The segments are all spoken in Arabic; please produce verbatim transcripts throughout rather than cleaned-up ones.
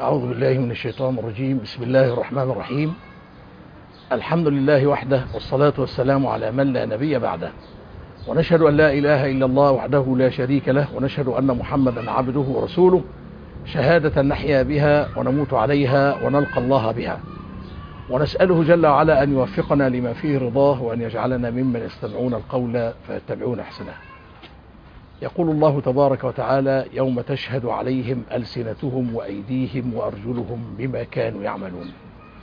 أعوذ بالله من الشيطان الرجيم. بسم الله الرحمن الرحيم. الحمد لله وحده، والصلاة والسلام على من لا نبي بعده، ونشهد أن لا إله إلا الله وحده لا شريك له، ونشهد أن محمدا عبده ورسوله، شهادة نحيا بها ونموت عليها ونلقى الله بها، ونسأله جل وعلا أن يوفقنا لما فيه رضاه، وأن يجعلنا ممن يستمعون القول فيتبعون أحسنه. يقول الله تبارك وتعالى: يوم تشهد عليهم ألسنتهم وأيديهم وأرجلهم بما كانوا يعملون.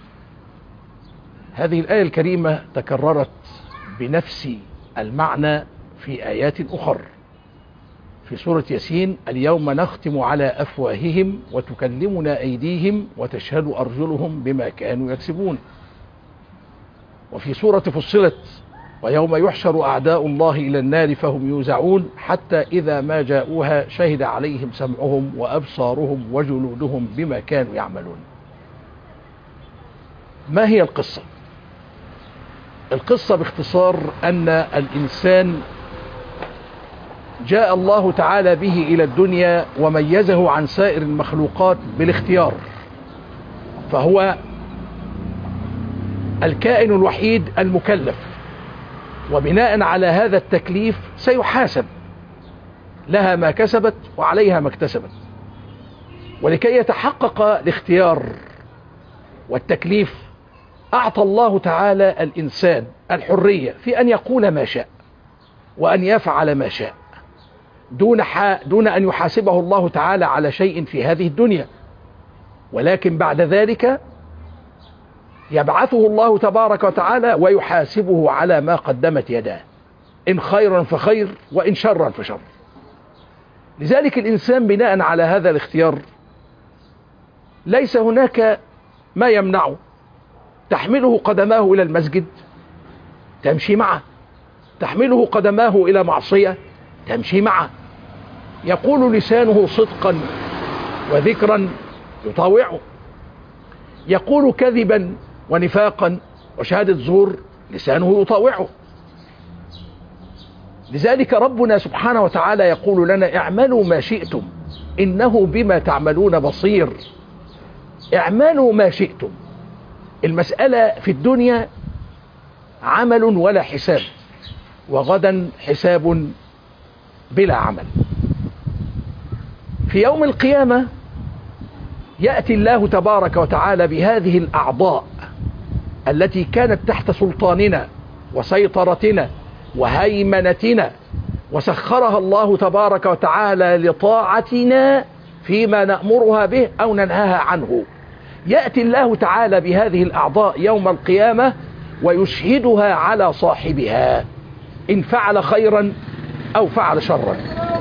هذه الآية الكريمة تكررت بنفس المعنى في آيات أخرى في سورة ياسين: اليوم نختم على أفواههم وتكلمنا أيديهم وتشهد أرجلهم بما كانوا يكسبون. وفي سورة فصلت: ويوم يحشر أعداء الله إلى النار فهم يوزعون حتى إذا ما جاءوها شهد عليهم سمعهم وأبصارهم وجلودهم بما كانوا يعملون. ما هي القصة؟ القصة باختصار أن الإنسان جاء الله تعالى به إلى الدنيا وميزه عن سائر المخلوقات بالاختيار، فهو الكائن الوحيد المكلف، وبناء على هذا التكليف سيحاسب، لها ما كسبت وعليها ما اكتسبت. ولكي يتحقق الاختيار والتكليف أعطى الله تعالى الإنسان الحرية في أن يقول ما شاء وأن يفعل ما شاء دون, دون أن يحاسبه الله تعالى على شيء في هذه الدنيا، ولكن بعد ذلك يبعثه الله تبارك وتعالى ويحاسبه على ما قدمت يداه، إن خيرا فخير وإن شرا فشر. لذلك الإنسان بناء على هذا الاختيار ليس هناك ما يمنعه. تحمله قدماه إلى المسجد تمشي معه، تحمله قدماه إلى معصية تمشي معه، يقول لسانه صدقا وذكرا يطاوعه، يقول كذبا ونفاقا وشهادة زور لسانه يطاوعه. لذلك ربنا سبحانه وتعالى يقول لنا: اعملوا ما شئتم إنه بما تعملون بصير. اعملوا ما شئتم. المسألة في الدنيا عمل ولا حساب، وغدا حساب بلا عمل. في يوم القيامة يأتي الله تبارك وتعالى بهذه الأعضاء التي كانت تحت سلطاننا وسيطرتنا وهيمنتنا، وسخرها الله تبارك وتعالى لطاعتنا فيما نأمرها به أو ننهاها عنه. يأتي الله تعالى بهذه الأعضاء يوم القيامة ويشهدها على صاحبها إن فعل خيرا أو فعل شرا،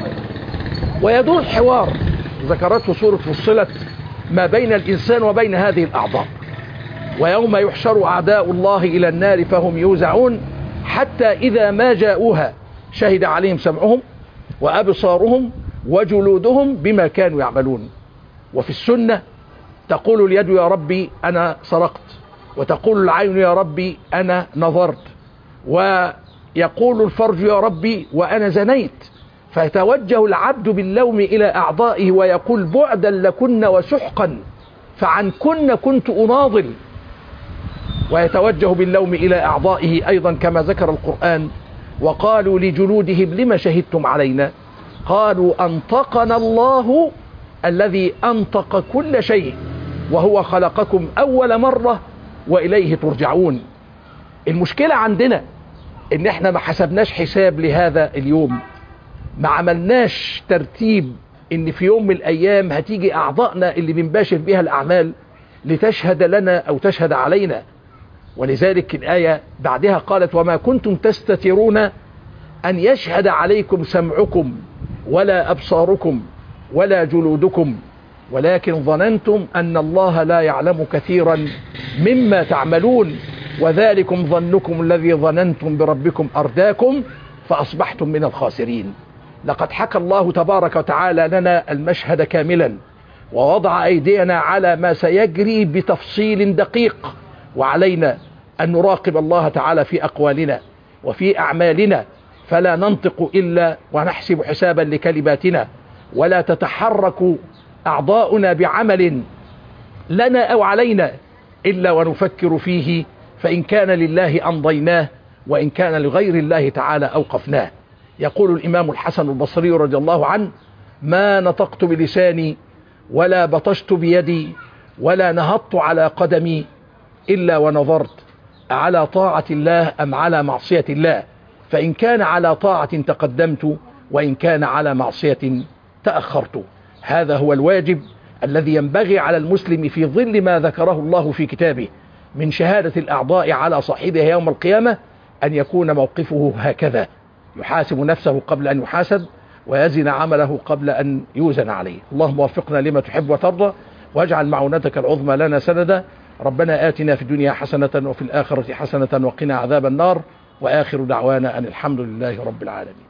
ويدور حوار ذكرته سورة فصلت ما بين الإنسان وبين هذه الأعضاء. ويوم يحشر أعداء الله إلى النار فهم يوزعون حتى إذا ما جاءوها شهد عليهم سمعهم وأبصارهم وجلودهم بما كانوا يعملون. وفي السنة تقول اليد: يا ربي أنا سرقت، وتقول العين: يا ربي أنا نظرت، ويقول الفرج: يا ربي وأنا زنيت. فيتوجه العبد باللوم إلى أعضائه ويقول: بعدا لكن وسحقا، فعنكن كنت أناضل. ويتوجه باللوم إلى أعضائه أيضا كما ذكر القرآن: وقالوا لجلودهم لما شهدتم علينا؟ قالوا أنطقنا الله الذي أنطق كل شيء وهو خلقكم أول مرة وإليه ترجعون. المشكلة عندنا إن احنا ما حسبناش حساب لهذا اليوم، ما عملناش ترتيب إن في يوم من الأيام هتيجي أعضائنا اللي بنباشر بها الأعمال لتشهد لنا أو تشهد علينا. ولذلك الآية بعدها قالت: وما كنتم تستترون أن يشهد عليكم سمعكم ولا أبصاركم ولا جلودكم ولكن ظننتم أن الله لا يعلم كثيرا مما تعملون وذلكم ظنكم الذي ظننتم بربكم أرداكم فأصبحتم من الخاسرين. لقد حكى الله تبارك وتعالى لنا المشهد كاملا، ووضع أيدينا على ما سيجري بتفصيل دقيق، وعلينا أن نراقب الله تعالى في أقوالنا وفي أعمالنا، فلا ننطق إلا ونحسب حسابا لكلماتنا، ولا تتحرك أعضاؤنا بعمل لنا أو علينا إلا ونفكر فيه، فإن كان لله أمضيناه وإن كان لغير الله تعالى أوقفناه. يقول الإمام الحسن البصري رضي الله عنه: ما نطقت بلساني ولا بطشت بيدي ولا نهضت على قدمي إلا ونظرت على طاعة الله أم على معصية الله، فإن كان على طاعة تقدمت وإن كان على معصية تأخرت. هذا هو الواجب الذي ينبغي على المسلم في ظل ما ذكره الله في كتابه من شهادة الأعضاء على صاحبها يوم القيامة، أن يكون موقفه هكذا: يحاسب نفسه قبل أن يحاسب، ويزن عمله قبل أن يوزن عليه. اللهم وفقنا لما تحب وترضى، واجعل معونتك العظمى لنا سندا. ربنا آتنا في الدنيا حسنة وفي الآخرة حسنة وقنا عذاب النار، وآخر دعوانا أن الحمد لله رب العالمين.